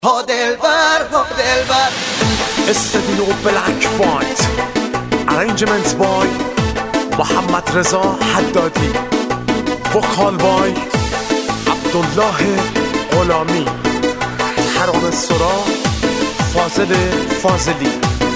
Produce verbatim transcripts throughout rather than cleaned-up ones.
ها دلبر ها دلبر استدیو بلک فایت ارنجمنت بای محمد رضا حدادی، وکال بای عبدالله غلامی، ترانه سرا فاضل فاضلی.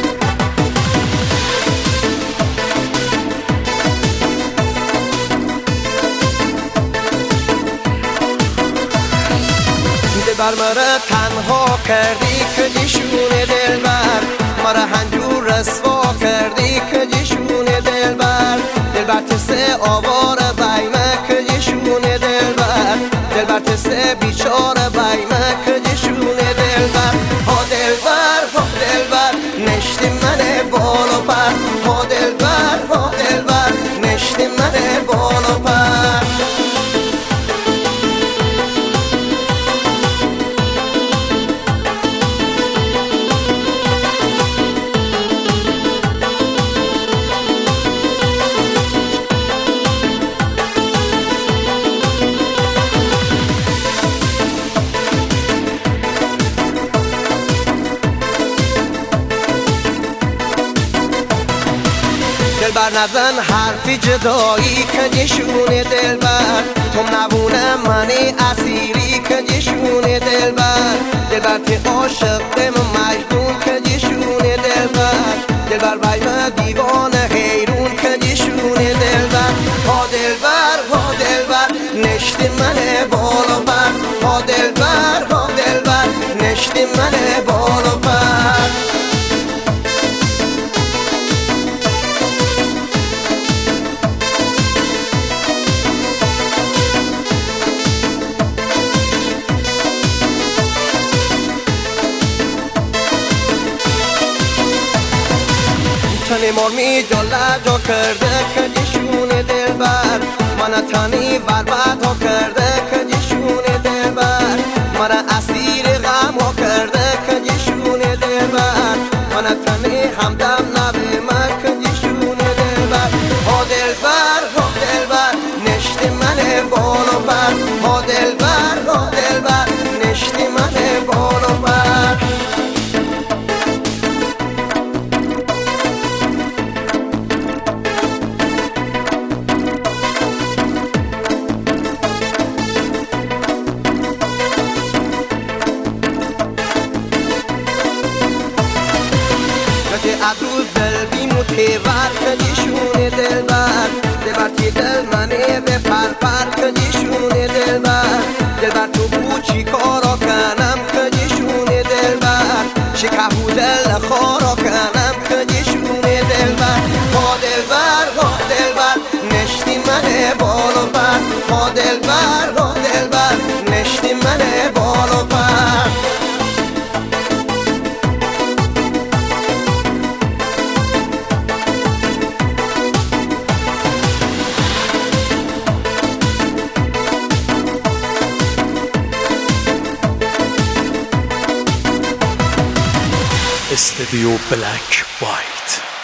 دلبر مرا تنها کردی که جشون دلبر، مرا هنجور رسوا کردی که جشون دلبر. دلبر تسه آوار بایمه که جشون دلبر، دلبر تسه بیچاره بایمه که جشون دلبر. ها دلبر ها دلبر نشتی من بال و پر، ها دلبر ها دلبر نشتی من بال و پر. دلبر نزن حرفی جدایی که جشون دلبر، تو نبونه منی اسیری که جشون دلبر. دلبر تی عاشق من مجنون که جشون دلبر، دلبر بایم دیوانه حیرون که جشون دلبر. ها دلبر ها دلبر نشتی من بال و پر، ها دلبر ها دلبر نشتی من بال و پر. تنی مرمی جلا جا کرده که جشون دلبر، من تنی برباد ها کرده که جشون دلبر. من اسیر غم ها کرده که جشون دلبر، من تنی همدم نبی من که جشون دلبر. ها دلبر ها دلبر نشتی من بال و پر، ها دلبر ها دلبر نشتی من بال و پر. ادروز دل بیمو تیور که جشون دلبر، دلبر تی دل منه به پر پر که جشون دلبر. دلبر تو بو چی کارا کنم که جشون دلبر، شکهو دل خارا کنم که جشون دلبر. ها دلبر ها دلبر نشتی من بال و پر، ها دلبر ها دلبر نشتی من بال و پر. استدیو بلک فایت.